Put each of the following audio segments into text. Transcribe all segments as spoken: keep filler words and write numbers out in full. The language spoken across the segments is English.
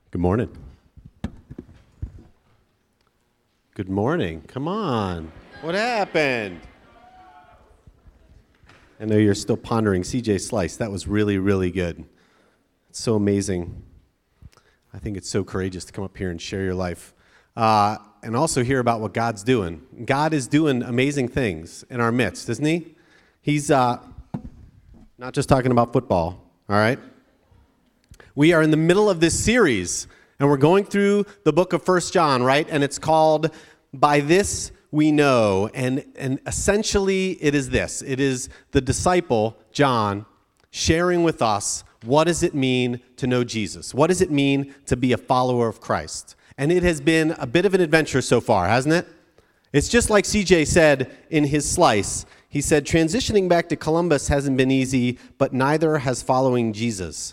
Good morning. Good morning. Come on. What happened? I know you're still pondering C J Slice. That was really, really good. It's so amazing. I think it's so courageous to come up here and share your life. Uh, and also hear about what God's doing. God is doing amazing things in our midst, isn't he? He's uh, not just talking about football, all right? We are in the middle of this series, and we're going through the book of First John, right? And it's called By This We Know. And, and essentially, it is this. It is the disciple, John, sharing with us, what does it mean to know Jesus? What does it mean to be a follower of Christ? And it has been a bit of an adventure so far, hasn't it? It's just like C J said in his slice. He said, transitioning back to Columbus hasn't been easy, but neither has following Jesus.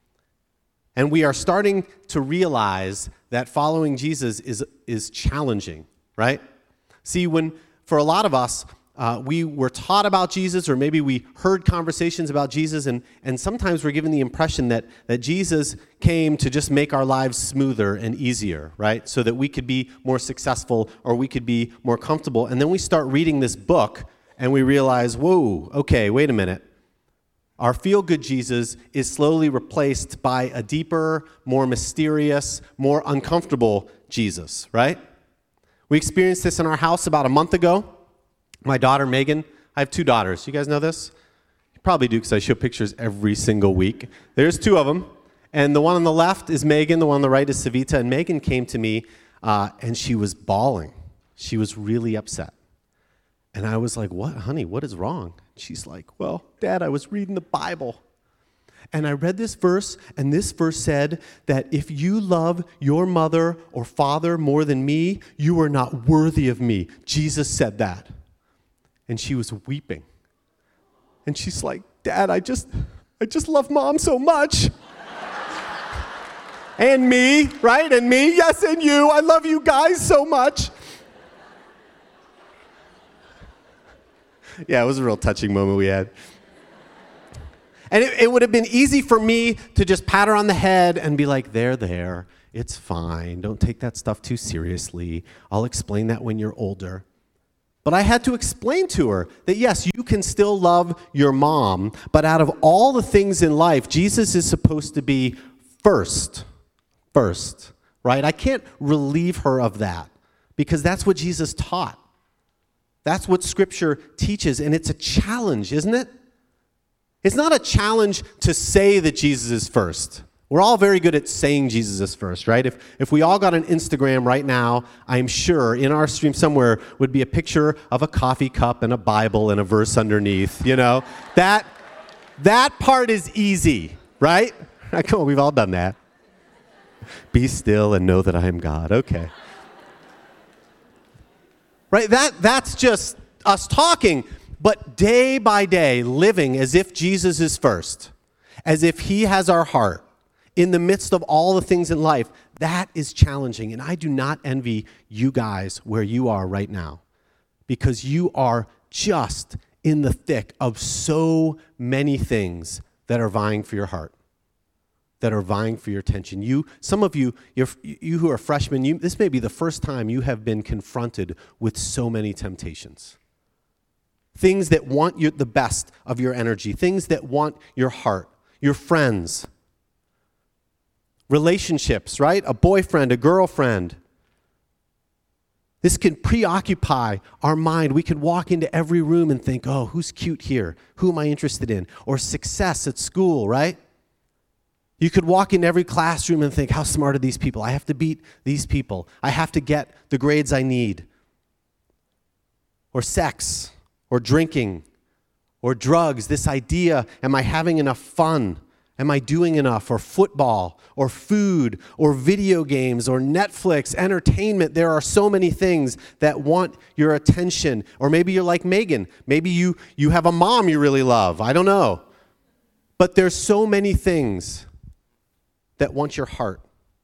And we are starting to realize that following Jesus is, is challenging, right? See, when for a lot of us, uh, we were taught about Jesus, or maybe we heard conversations about Jesus, and, and sometimes we're given the impression that, that Jesus came to just make our lives smoother and easier, right? So that we could be more successful or we could be more comfortable. And then we start reading this book, and we realize, whoa, okay, wait a minute. Our feel-good Jesus is slowly replaced by a deeper, more mysterious, more uncomfortable Jesus, right? We experienced this in our house about a month ago. My daughter, Megan, I have two daughters. You guys know this? You probably do because I show pictures every single week. There's two of them. And the one on the left is Megan. The one on the right is Savita. And Megan came to me, uh, and she was bawling. She was really upset. And I was like, what, honey, what is wrong? She's like, well, Dad, I was reading the Bible. And I read this verse, and this verse said that if you love your mother or father more than me, you are not worthy of me. Jesus said that. And she was weeping. And she's like, Dad, I just, I just love Mom so much. And me, right? And me, yes, and you. I love you guys so much. Yeah, it was a real touching moment we had. And it, it would have been easy for me to just pat her on the head and be like, there, there, it's fine. Don't take that stuff too seriously. I'll explain that when you're older. But I had to explain to her that, yes, you can still love your mom, but out of all the things in life, Jesus is supposed to be first. First, right? I can't relieve her of that because that's what Jesus taught. That's what Scripture teaches, and it's a challenge, isn't it? It's not a challenge to say that Jesus is first. We're all very good at saying Jesus is first, right? If if we all got an Instagram right now, I'm sure in our stream somewhere would be a picture of a coffee cup and a Bible and a verse underneath, you know? That, that part is easy, right? Come on, we've all done that. Be still and know that I am God. Okay. Right, that that's just us talking, but day by day, living as if Jesus is first, as if he has our heart, in the midst of all the things in life, that is challenging. And I do not envy you guys where you are right now, because you are just in the thick of so many things that are vying for your heart, that are vying for your attention. You, some of you, you're, you who are freshmen, you, this may be the first time you have been confronted with so many temptations. Things that want you, the best of your energy, things that want your heart, your friends, relationships, right? A boyfriend, a girlfriend. This can preoccupy our mind. We could walk into every room and think, oh, who's cute here? Who am I interested in? Or success at school, right? You could walk in every classroom and think, how smart are these people? I have to beat these people. I have to get the grades I need. Or sex, or drinking, or drugs. This idea, am I having enough fun? Am I doing enough? Or football, or food, or video games, or Netflix, entertainment. There are so many things that want your attention. Or maybe you're like Megan. Maybe you, you have a mom you really love. I don't know. But there's so many things that want your heart.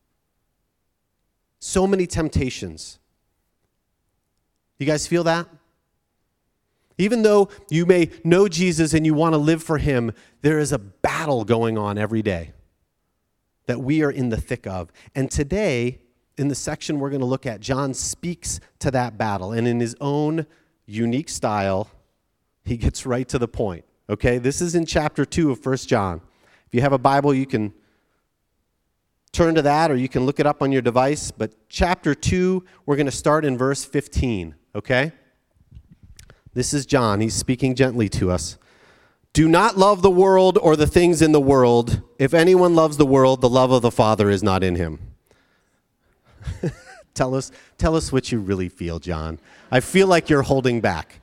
So many temptations. You guys feel that? Even though you may know Jesus and you want to live for him, there is a battle going on every day. that we are in the thick of. And today, in the section we're going to look at, John speaks to that battle. And in his own unique style, he gets right to the point. Okay, this is in chapter two of First John. If you have a Bible, you can turn to that or you can look it up on your device. But chapter two, we're going to start in verse fifteen. Okay? This is John. He's speaking gently to us. Do not love the world or the things in the world. If anyone loves the world, the love of the Father is not in him. tell us, tell us what you really feel, John. I feel like you're holding back.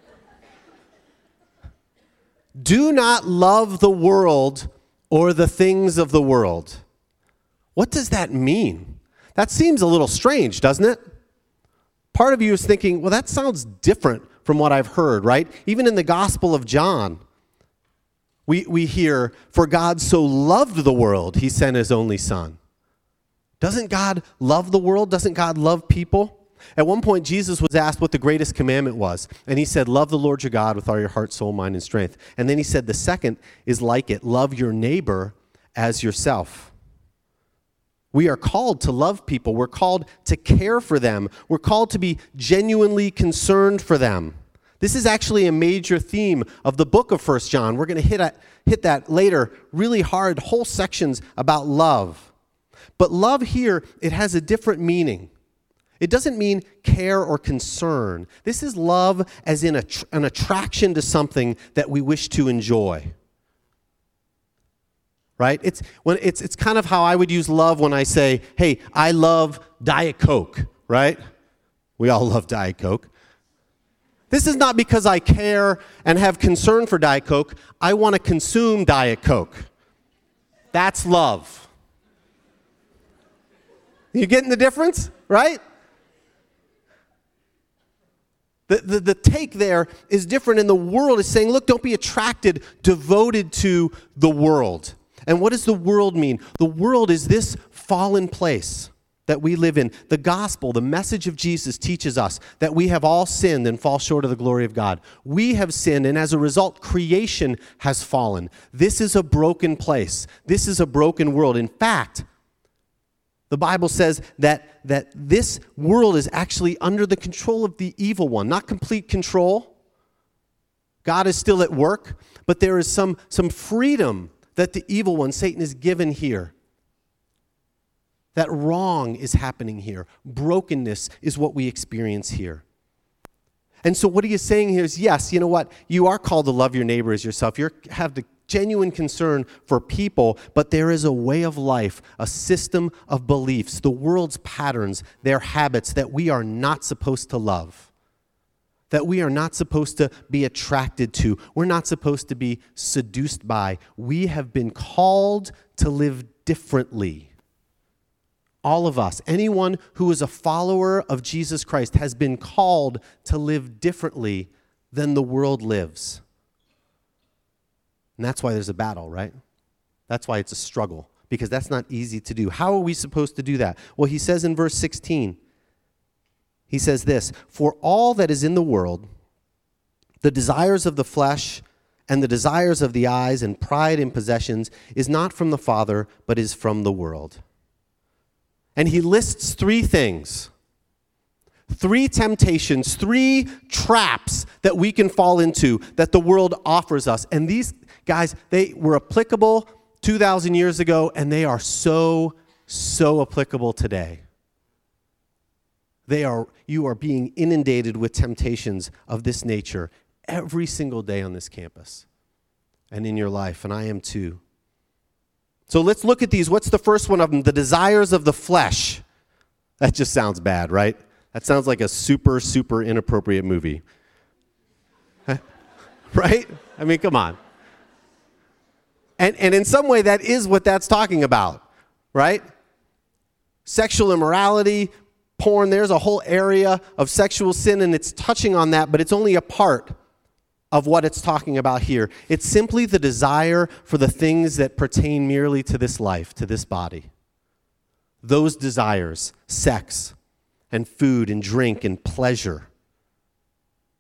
Do not love the world or the things of the world. What does that mean? That seems a little strange, doesn't it? Part of you is thinking, well, that sounds different from what I've heard, right? Even in the Gospel of John, we, we hear, for God so loved the world, he sent his only son. Doesn't God love the world? Doesn't God love people? At one point, Jesus was asked what the greatest commandment was, and he said, love the Lord your God with all your heart, soul, mind, and strength. And then he said, the second is like it, love your neighbor as yourself. We are called to love people. We're called to care for them. We're called to be genuinely concerned for them. This is actually a major theme of the book of First John. We're going to hit, at, hit that later really hard, whole sections about love. But love here, it has a different meaning. It doesn't mean care or concern. This is love as in a, an attraction to something that we wish to enjoy. Right? It's when it's it's kind of how I would use love when I say, hey, I love Diet Coke, right? We all love Diet Coke. This is not because I care and have concern for Diet Coke. I want to consume Diet Coke. That's love. You getting the difference, right? The, the, the take there is different, and the world is saying, look, don't be attracted, devoted to the world. And what does the world mean? The world is this fallen place that we live in. The gospel, the message of Jesus teaches us that we have all sinned and fall short of the glory of God. We have sinned, and as a result, creation has fallen. This is a broken place. This is a broken world. In fact, the Bible says that, that this world is actually under the control of the evil one. Not complete control. God is still at work, but there is some, some freedom that the evil one, Satan, is given here. That wrong is happening here. Brokenness is what we experience here. And so what he is saying here is, yes, you know what? You are called to love your neighbor as yourself. You have the genuine concern for people, but there is a way of life, a system of beliefs, the world's patterns, their habits that we are not supposed to love. That we are not supposed to be attracted to. We're not supposed to be seduced by. We have been called to live differently. All of us, anyone who is a follower of Jesus Christ has been called to live differently than the world lives. And that's why there's a battle, right? That's why it's a struggle, because that's not easy to do. How are we supposed to do that? Well, he says in verse sixteen, he says this, for all that is in the world, the desires of the flesh and the desires of the eyes and pride in possessions is not from the Father, but is from the world. And he lists three things, three temptations, three traps that we can fall into that the world offers us. And these guys, they were applicable two thousand years ago, and they are so, so applicable today. They are, you are being inundated with temptations of this nature every single day on this campus and in your life, and I am too. So let's look at these. What's the first one of them? The desires of the flesh. That just sounds bad, right? That sounds like a super, super inappropriate movie. Right? I mean, come on. And, and in some way, that is what that's talking about, right? Sexual immorality, porn, there's a whole area of sexual sin, and it's touching on that, but it's only a part of what it's talking about here. It's simply the desire for the things that pertain merely to this life, to this body. Those desires, sex and food and drink and pleasure.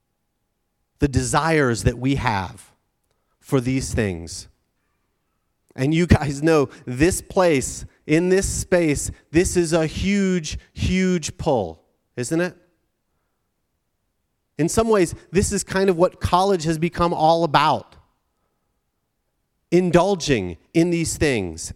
The desires that we have for these things. and you guys know this place, in this space, this is a huge, huge pull, isn't it? In some ways, this is kind of what college has become all about. Indulging in these things.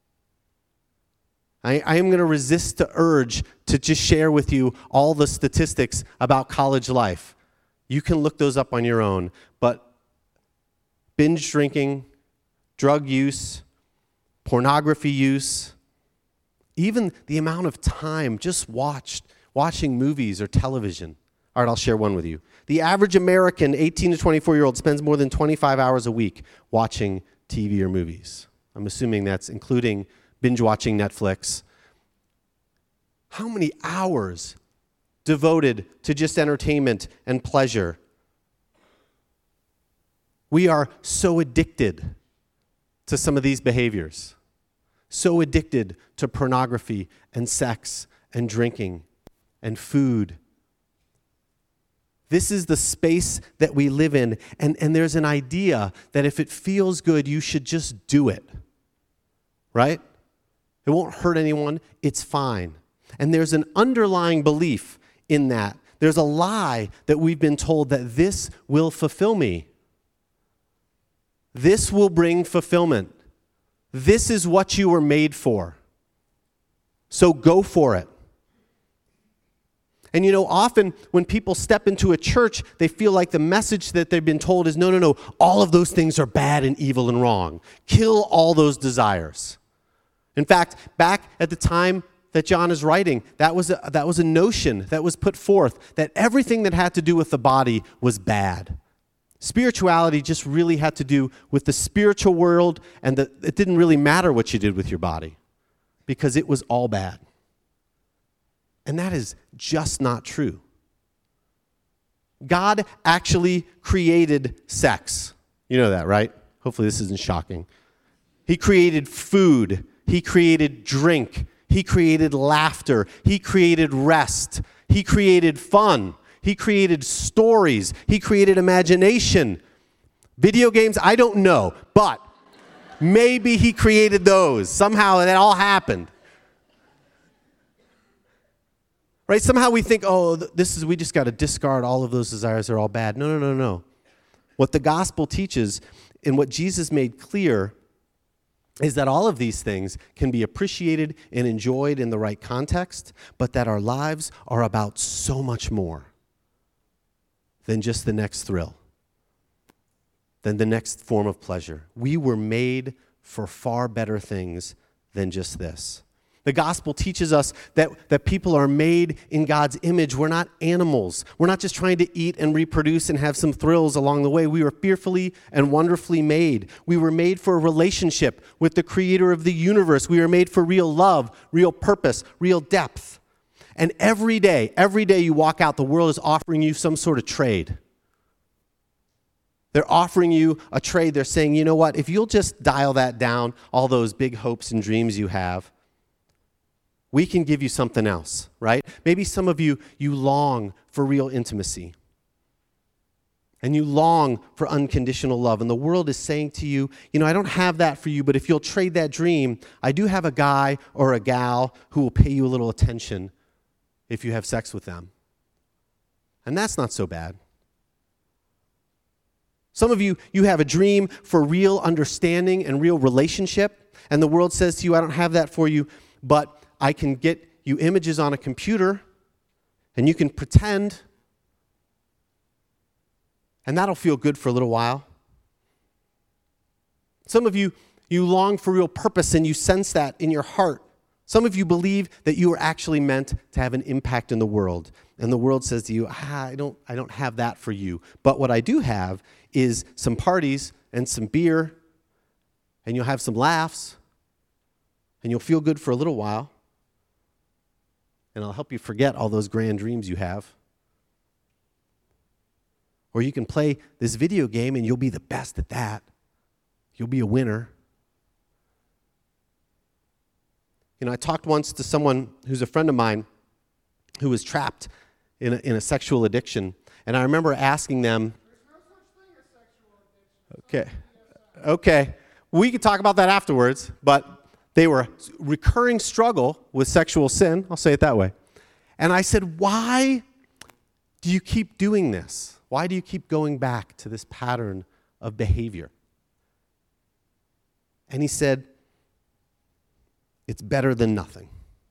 I, I am going to resist the urge to just share with you all the statistics about college life. You can look those up on your own. But binge drinking, drug use, pornography use, even the amount of time just watched, watching movies or television. All right, I'll share one with you. The average American eighteen to twenty-four-year-old spends more than twenty-five hours a week watching T V or movies. I'm assuming that's including binge watching Netflix. How many hours devoted to just entertainment and pleasure? We are so addicted to some of these behaviors, so addicted to pornography and sex and drinking and food. This is the space that we live in, and, and there's an idea that if it feels good, you should just do it, right? It won't hurt anyone, it's fine. And there's an underlying belief in that. There's a lie that we've been told that this will fulfill me. This will bring fulfillment. This is what you were made for. So go for it. And you know, often when people step into a church, they feel like the message that they've been told is, no, no, no, all of those things are bad and evil and wrong. Kill all those desires. In fact, back at the time that John is writing, that was a, that was a notion that was put forth, that everything that had to do with the body was bad. Spirituality just really had to do with the spiritual world, and the, it didn't really matter what you did with your body because it was all bad. And that is just not true. God actually created sex. You know that, right? Hopefully this isn't shocking. He created food. He created drink. He created laughter. He created rest. He created fun. He created stories. He created imagination. Video games, I don't know, but maybe he created those. Somehow that all happened. Right? Somehow we think, oh, this is we just got to discard all of those desires. They're all bad. No, no, no, no. What the gospel teaches and what Jesus made clear is that all of these things can be appreciated and enjoyed in the right context, but that our lives are about so much more than just the next thrill, than the next form of pleasure. We were made for far better things than just this. The gospel teaches us that, that people are made in God's image. We're not animals. We're not just trying to eat and reproduce and have some thrills along the way. We were fearfully and wonderfully made. We were made for a relationship with the creator of the universe. We were made for real love, real purpose, real depth. And every day, every day you walk out, the world is offering you some sort of trade. They're offering you a trade. They're saying, you know what, if you'll just dial that down, all those big hopes and dreams you have, we can give you something else, right? Maybe some of you, you long for real intimacy. And you long for unconditional love. And the world is saying to you, you know, I don't have that for you, but if you'll trade that dream, I do have a guy or a gal who will pay you a little attention if you have sex with them. And that's not so bad. Some of you, you have a dream for real understanding and real relationship, and the world says to you, I don't have that for you, but I can get you images on a computer, and you can pretend, and that'll feel good for a little while. Some of you, you long for real purpose, and you sense that in your heart. Some of you believe that you are actually meant to have an impact in the world, and the world says to you, ah, I don't, I don't have that for you. But what I do have is some parties and some beer, and you'll have some laughs, and you'll feel good for a little while. And I'll help you forget all those grand dreams you have. Or you can play this video game and you'll be the best at that. You'll be a winner. You know, I talked once to someone who's a friend of mine who was trapped in a, in a sexual addiction. And I remember asking them, There's no such thing as sexual addiction. okay, okay. we could talk about that afterwards, but they were recurring struggle with sexual sin. I'll say it that way. And I said, why do you keep doing this? Why do you keep going back to this pattern of behavior? And he said, it's better than nothing.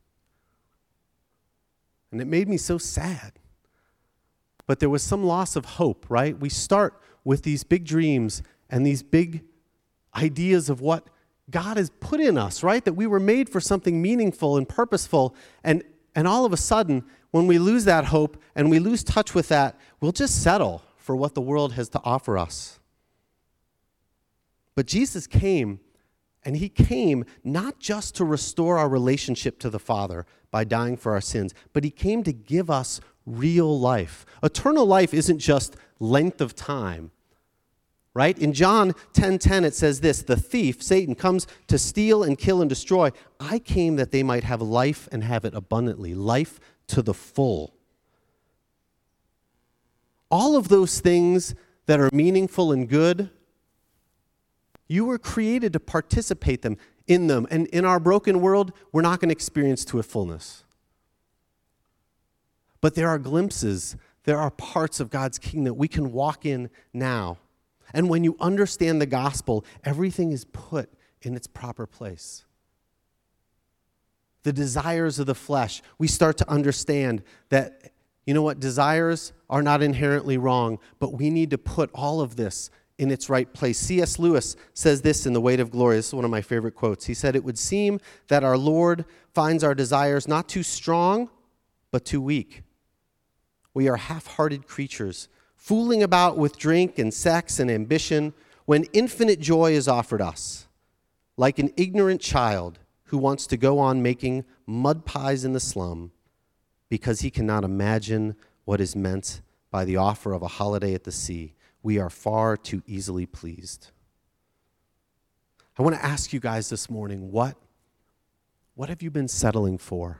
And it made me so sad. But there was some loss of hope, right? We start with these big dreams and these big ideas of what God has put in us, right? That we were made for something meaningful and purposeful. And, and all of a sudden, when we lose that hope and we lose touch with that, we'll just settle for what the world has to offer us. But Jesus came, and he came not just to restore our relationship to the Father by dying for our sins, but he came to give us real life. Eternal life isn't just length of time, right? In John ten ten, it says this, the thief, Satan, comes to steal and kill and destroy. I came that they might have life and have it abundantly, life to the full. All of those things that are meaningful and good, you were created to participate them in them. And in our broken world, we're not going to experience to a fullness. But there are glimpses, there are parts of God's kingdom that we can walk in now. And when you understand the gospel, everything is put in its proper place. The desires of the flesh, we start to understand that, you know what, desires are not inherently wrong, but we need to put all of this in its right place. C S Lewis says this in The Weight of Glory. This is one of my favorite quotes. He said, it would seem that our Lord finds our desires not too strong, but too weak. We are half-hearted creatures, fooling about with drink and sex and ambition when infinite joy is offered us, like an ignorant child who wants to go on making mud pies in the slum because he cannot imagine what is meant by the offer of a holiday at the sea. We are far too easily pleased. I want to ask you guys this morning, what, what have you been settling for?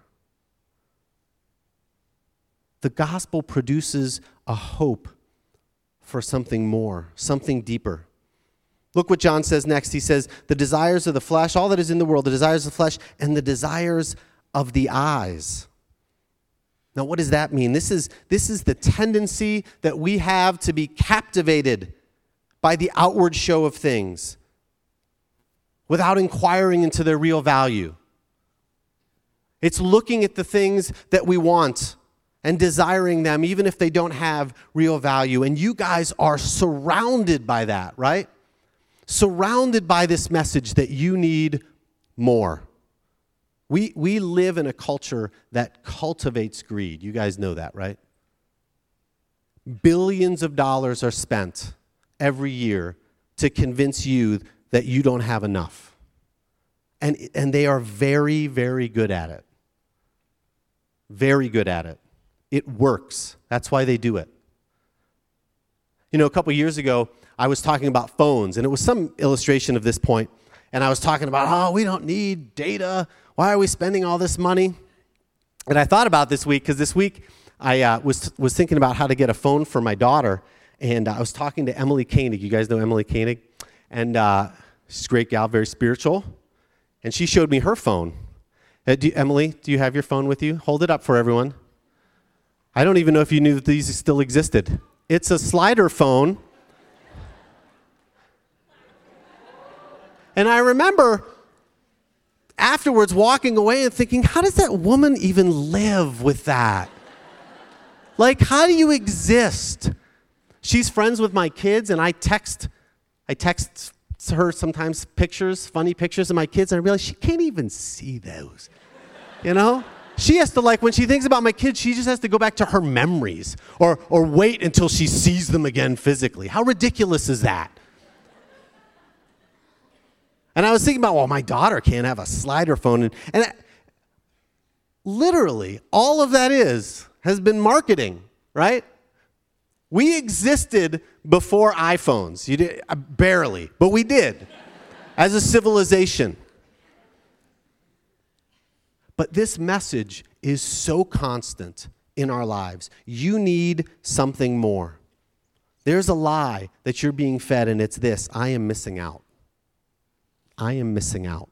The gospel produces a hope for something more, something deeper. Look what John says next. He says, the desires of the flesh, all that is in the world, the desires of the flesh, and the desires of the eyes. Now, what does that mean? This is, this is the tendency that we have to be captivated by the outward show of things without inquiring into their real value. It's looking at the things that we want and desiring them even if they don't have real value. And you guys are surrounded by that, right? Surrounded by this message that you need more. We, we live in a culture that cultivates greed. You guys know that, right? Billions of dollars are spent every year to convince you that you don't have enough. And, and they are very, very good at it. Very good at it. It works. That's why they do it. You know, a couple years ago, I was talking about phones, and it was some illustration of this point. And I was talking about, oh, we don't need data. Why are we spending all this money? And I thought about this week, because this week I uh, was was thinking about how to get a phone for my daughter. And uh, I was talking to Emily Koenig. You guys know Emily Koenig? And uh, she's a great gal, very spiritual. And she showed me her phone. Uh, do, Emily, do you have your phone with you? Hold it up for everyone. I don't even know if you knew that these still existed. It's a slider phone. And I remember afterwards walking away and thinking, how does that woman even live with that? Like, how do you exist? She's friends with my kids, and I text, I text her sometimes pictures, funny pictures of my kids, and I realize she can't even see those, you know? She has to, like, when she thinks about my kids, she just has to go back to her memories or or wait until she sees them again physically. How ridiculous is that? And I was thinking about, well, my daughter can't have a slider phone. And, and I, literally, all of that is, has been marketing, right? We existed before iPhones. You did, uh, barely, but we did as a civilization. But this message is so constant in our lives. You need something more. There's a lie that you're being fed, and it's this: I am missing out. I am missing out.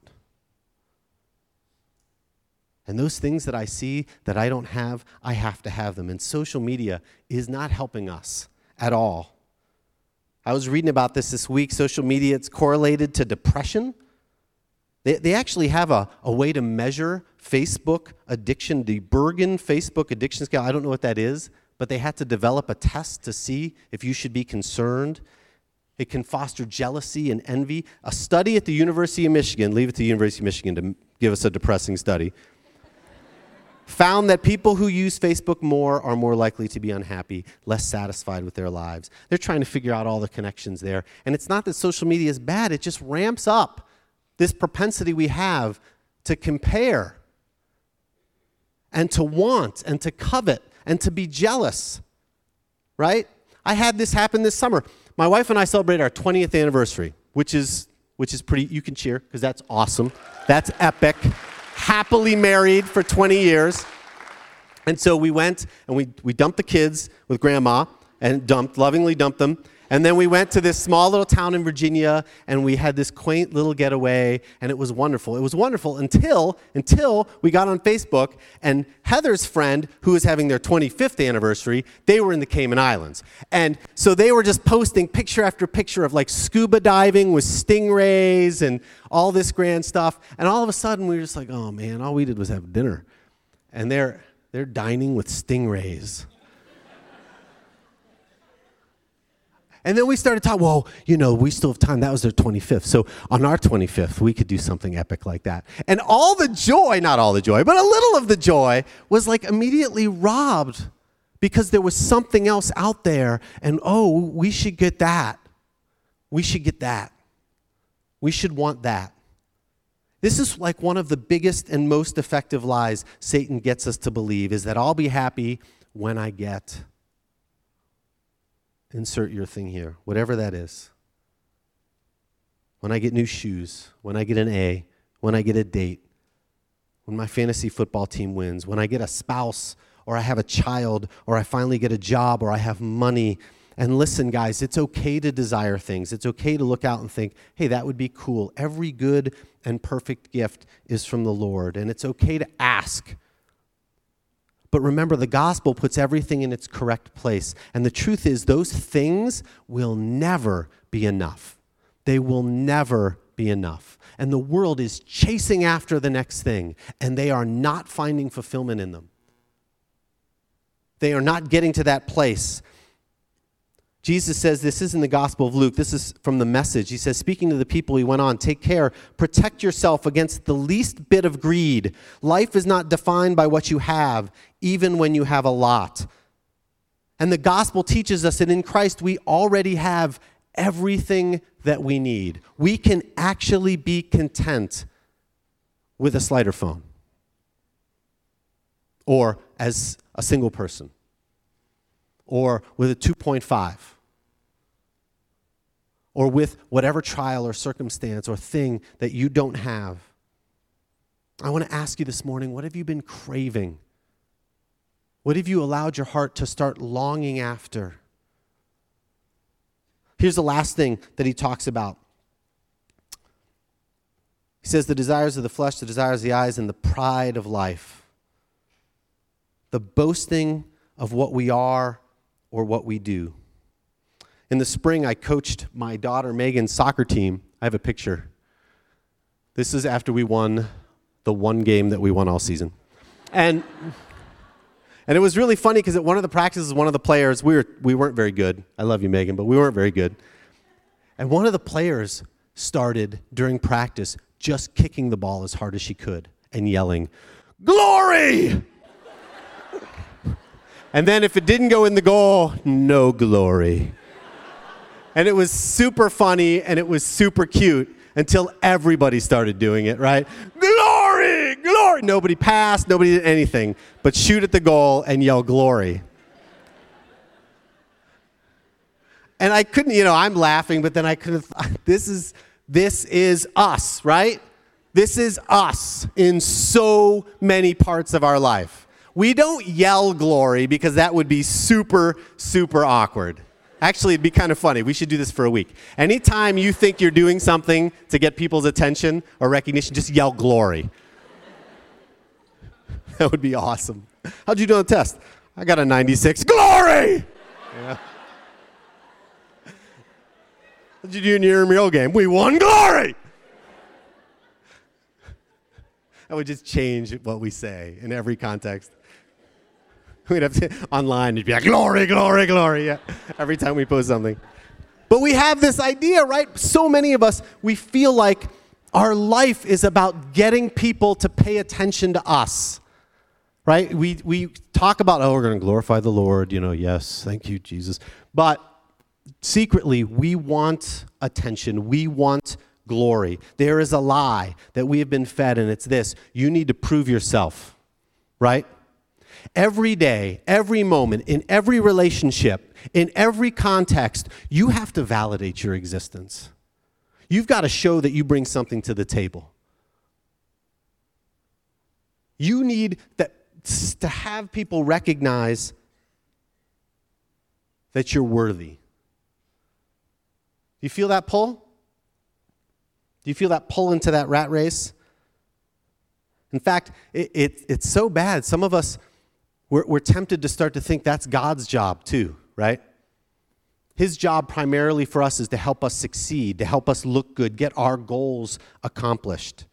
And those things that I see that I don't have, I have to have them. And social media is not helping us at all. I was reading about this this week. Social media, it's correlated to depression. They, they actually have a, a way to measure Facebook addiction, the Bergen Facebook addiction scale. I don't know what that is, but they had to develop a test to see if you should be concerned. It can foster jealousy and envy. A study at the University of Michigan, leave it to the University of Michigan to give us a depressing study, found that people who use Facebook more are more likely to be unhappy, less satisfied with their lives. They're trying to figure out all the connections there. And it's not that social media is bad, it just ramps up this propensity we have to compare and to want and to covet and to be jealous, right? I had this happen this summer. My wife and I celebrated our twentieth anniversary, which is which is pretty, you can cheer because that's awesome. That's epic. Happily married for twenty years. And so we went and we, we dumped the kids with grandma and dumped, lovingly dumped them. And then we went to this small little town in Virginia and we had this quaint little getaway and it was wonderful. It was wonderful until, until we got on Facebook and Heather's friend, who was having their twenty-fifth anniversary, they were in the Cayman Islands. And so they were just posting picture after picture of like scuba diving with stingrays and all this grand stuff. And all of a sudden we were just like, oh man, all we did was have dinner. And they're, they're dining with stingrays. And then we started talking, well, you know, we still have time. That was their twenty-fifth. So on our twenty-fifth, we could do something epic like that. And all the joy, not all the joy, but a little of the joy was like immediately robbed because there was something else out there. And, oh, we should get that. We should get that. We should want that. This is like one of the biggest and most effective lies Satan gets us to believe is that I'll be happy when I get. Insert your thing here, whatever that is. When I get new shoes, when I get an A, when I get a date, when my fantasy football team wins, when I get a spouse, or I have a child, or I finally get a job, or I have money. And listen, guys, it's okay to desire things. It's okay to look out and think, hey, that would be cool. Every good and perfect gift is from the Lord, and it's okay to ask. But remember, the gospel puts everything in its correct place. And the truth is, those things will never be enough. They will never be enough. And the world is chasing after the next thing, and they are not finding fulfillment in them. They are not getting to that place. Jesus says, this is in the Gospel of Luke. This is from the Message. He says, speaking to the people, he went on, take care, protect yourself against the least bit of greed. Life is not defined by what you have, even when you have a lot. And the gospel teaches us that in Christ we already have everything that we need. We can actually be content with a slider phone or as a single person or with a two point five. Or with whatever trial or circumstance or thing that you don't have. I want to ask you this morning, what have you been craving? What have you allowed your heart to start longing after? Here's the last thing that he talks about. He says the desires of the flesh, the desires of the eyes, and the pride of life. The boasting of what we are or what we do. In the spring, I coached my daughter Megan's soccer team. I have a picture. This is after we won the one game that we won all season. And and it was really funny because at one of the practices, one of the players, we, were, we weren't very good. I love you, Megan, but we weren't very good. And one of the players started, during practice, just kicking the ball as hard as she could and yelling, "Glory!" And then if it didn't go in the goal, no glory. And it was super funny, and it was super cute until everybody started doing it, right? Glory! Glory! Nobody passed, nobody did anything, but shoot at the goal and yell glory. And I couldn't, you know, I'm laughing, but then I couldn't, this is, this is us, right? This is us in so many parts of our life. We don't yell glory because that would be super, super awkward. Actually, it'd be kind of funny. We should do this for a week. Anytime you think you're doing something to get people's attention or recognition, just yell glory. That would be awesome. How'd you do on the test? I got a ninety-six. Glory! Yeah. What'd you do in your intramural game? We won. Glory! That would just change what we say in every context. We'd have to, online, it'd be like, glory, glory, glory, yeah, every time we post something. But we have this idea, right? So many of us, we feel like our life is about getting people to pay attention to us, right? We we talk about, oh, we're going to glorify the Lord, you know, yes, thank you, Jesus. But secretly, we want attention. We want glory. There is a lie that we have been fed, and it's this: you need to prove yourself, right? Every day, every moment, in every relationship, in every context, you have to validate your existence. You've got to show that you bring something to the table. You need that, to have people recognize that you're worthy. Do you feel that pull? Do you feel that pull into that rat race? In fact, it, it, it's so bad. Some of us, we're, we're tempted to start to think that's God's job too, right? His job primarily for us is to help us succeed, to help us look good, get our goals accomplished.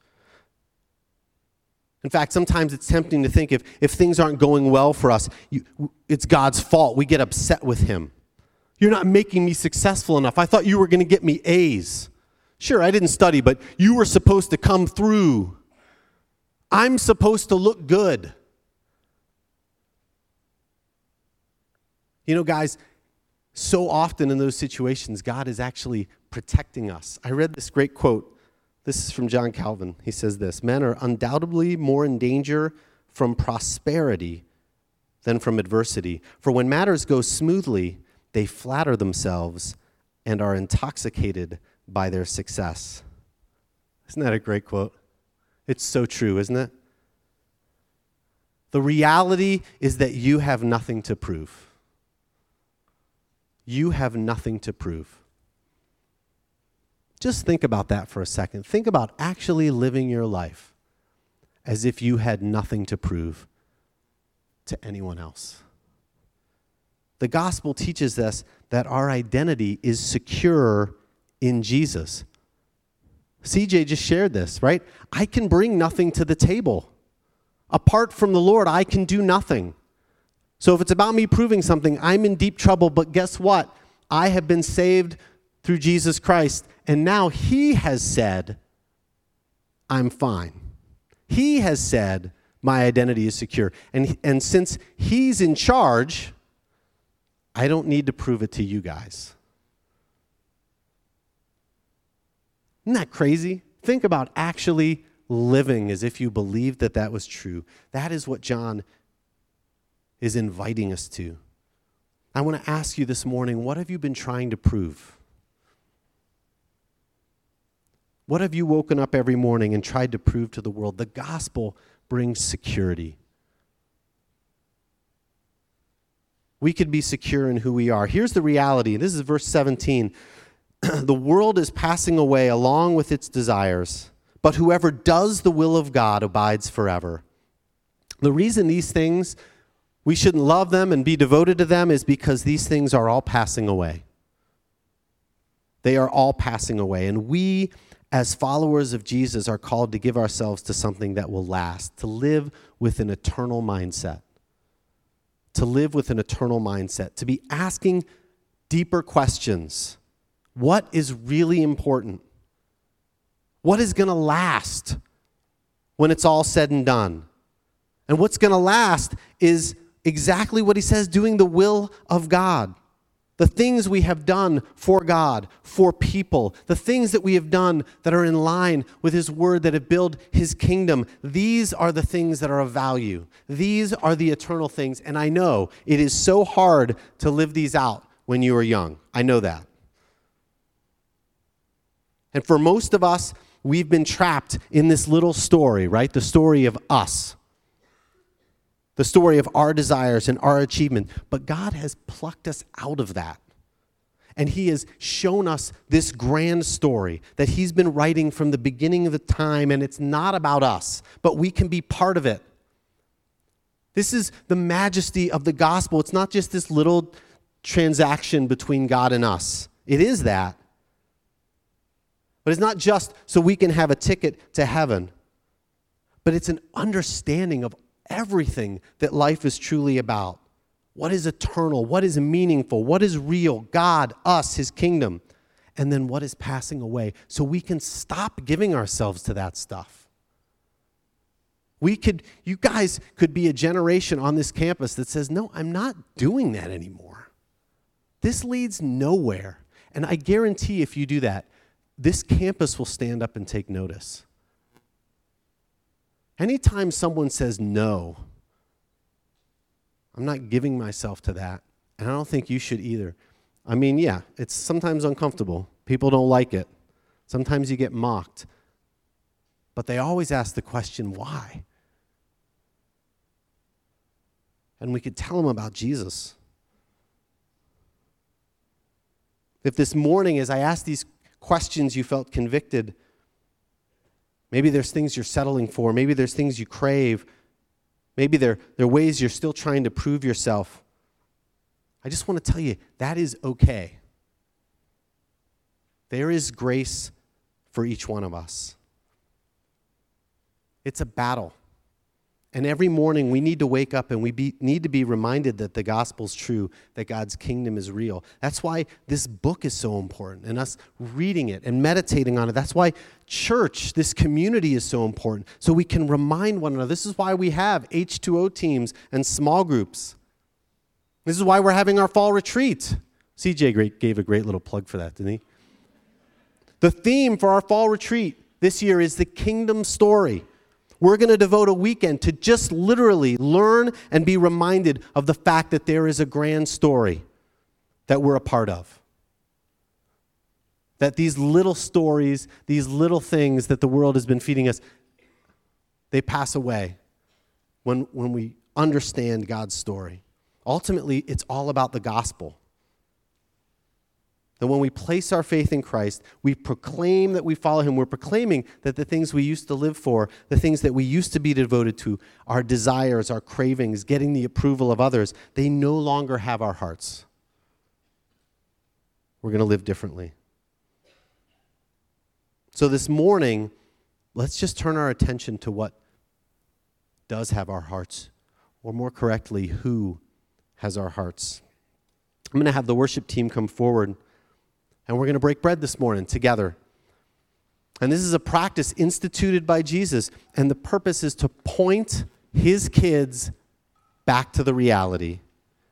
In fact, sometimes it's tempting to think if, if things aren't going well for us, you, it's God's fault. We get upset with him. You're not making me successful enough. I thought you were going to get me A's. Sure, I didn't study, but you were supposed to come through. I'm supposed to look good. You know, guys, so often in those situations, God is actually protecting us. I read this great quote. This is from John Calvin. He says this: men are undoubtedly more in danger from prosperity than from adversity. For when matters go smoothly, they flatter themselves and are intoxicated by their success. Isn't that a great quote? It's so true, isn't it? The reality is that you have nothing to prove. You have nothing to prove. Just think about that for a second. Think about actually living your life as if you had nothing to prove to anyone else. The gospel teaches us that our identity is secure in Jesus. C J just shared this, right? I can bring nothing to the table. Apart from the Lord, I can do nothing. So if it's about me proving something, I'm in deep trouble. But guess what? I have been saved through Jesus Christ, and now he has said, I'm fine. He has said, my identity is secure. And, and since he's in charge, I don't need to prove it to you guys. Isn't that crazy? Think about actually living as if you believed that that was true. That is what John is inviting us to. I want to ask you this morning, what have you been trying to prove? What have you woken up every morning and tried to prove to the world? The gospel brings security. We could be secure in who we are. Here's the reality. This is verse seventeen. The world is passing away along with its desires, but whoever does the will of God abides forever. The reason these things, we shouldn't love them and be devoted to them, is because these things are all passing away. They are all passing away. And we, as followers of Jesus, are called to give ourselves to something that will last, to live with an eternal mindset. To live with an eternal mindset, to be asking deeper questions. What is really important? What is going to last when it's all said and done? And what's going to last is exactly what he says, doing the will of God. The things we have done for God, for people, the things that we have done that are in line with his word, that have built his kingdom, these are the things that are of value. These are the eternal things. And I know it is so hard to live these out when you are young. I know that. And for most of us, we've been trapped in this little story, right? The story of us. The story of our desires and our achievement. But God has plucked us out of that. And he has shown us this grand story that he's been writing from the beginning of the time, and it's not about us, but we can be part of it. This is the majesty of the gospel. It's not just this little transaction between God and us. It is that. But it's not just so we can have a ticket to heaven, but it's an understanding of everything that life is truly about. What is eternal? What is meaningful? What is real? God, us, his kingdom. And then what is passing away? So we can stop giving ourselves to that stuff. We could, you guys could be a generation on this campus that says, no, I'm not doing that anymore. This leads nowhere. And I guarantee if you do that, this campus will stand up and take notice. Anytime someone says no, I'm not giving myself to that, and I don't think you should either. I mean, yeah, it's sometimes uncomfortable. People don't like it. Sometimes you get mocked. But they always ask the question, why? And we could tell them about Jesus. If this morning, as I asked these questions, you felt convicted, maybe there's things you're settling for, maybe there's things you crave, maybe there, there are ways you're still trying to prove yourself. I just want to tell you, that is okay. There is grace for each one of us. It's a battle. And every morning we need to wake up and we be, need to be reminded that the gospel's true, that God's kingdom is real. That's why this book is so important, and us reading it and meditating on it. That's why church, this community, is so important, so we can remind one another. This is why we have H two O teams and small groups. This is why we're having our fall retreat. C J gave a great little plug for that, didn't he? The theme for our fall retreat this year is the kingdom story. We're going to devote a weekend to just literally learn and be reminded of the fact that there is a grand story that we're a part of. That these little stories, these little things that the world has been feeding us, they pass away when, when we understand God's story. Ultimately, it's all about the gospel. That when we place our faith in Christ, we proclaim that we follow him. We're proclaiming that the things we used to live for, the things that we used to be devoted to, our desires, our cravings, getting the approval of others, they no longer have our hearts. We're going to live differently. So this morning, let's just turn our attention to what does have our hearts, or more correctly, who has our hearts. I'm going to have the worship team come forward. And we're going to break bread this morning together. And this is a practice instituted by Jesus. And the purpose is to point his kids back to the reality.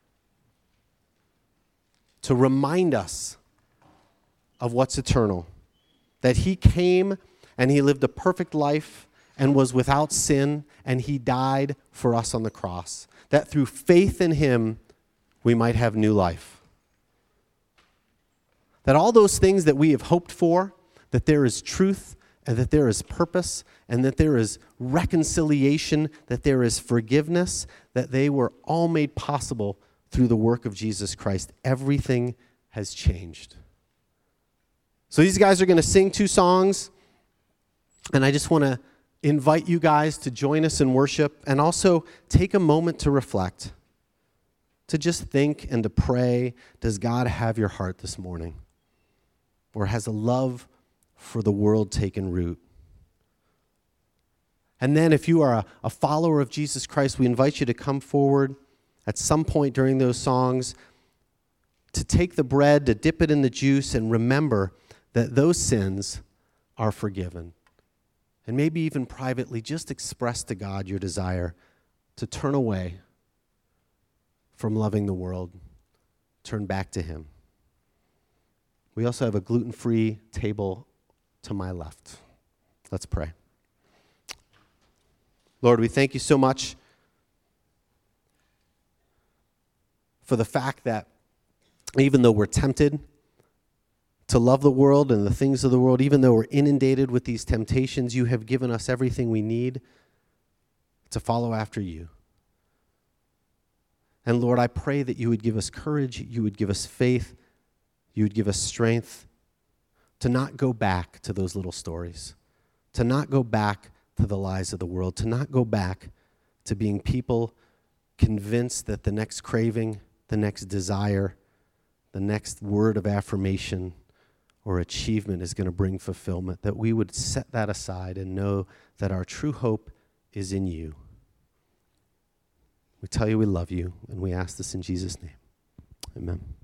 To remind us of what's eternal. That he came and he lived a perfect life and was without sin. And he died for us on the cross. That through faith in him, we might have new life. That all those things that we have hoped for, that there is truth, and that there is purpose, and that there is reconciliation, that there is forgiveness, that they were all made possible through the work of Jesus Christ. Everything has changed. So these guys are going to sing two songs, and I just want to invite you guys to join us in worship, and also take a moment to reflect, to just think and to pray. Does God have your heart this morning? Or has a love for the world taken root? And then if you are a, a follower of Jesus Christ, we invite you to come forward at some point during those songs to take the bread, to dip it in the juice, and remember that those sins are forgiven. And maybe even privately, just express to God your desire to turn away from loving the world, turn back to him. We also have a gluten-free table to my left. Let's pray. Lord, we thank you so much for the fact that even though we're tempted to love the world and the things of the world, even though we're inundated with these temptations, you have given us everything we need to follow after you. And Lord, I pray that you would give us courage, you would give us faith, You would give us strength to not go back to those little stories, to not go back to the lies of the world, to not go back to being people convinced that the next craving, the next desire, the next word of affirmation or achievement is going to bring fulfillment, that we would set that aside and know that our true hope is in you. We tell you we love you, and we ask this in Jesus' name. Amen.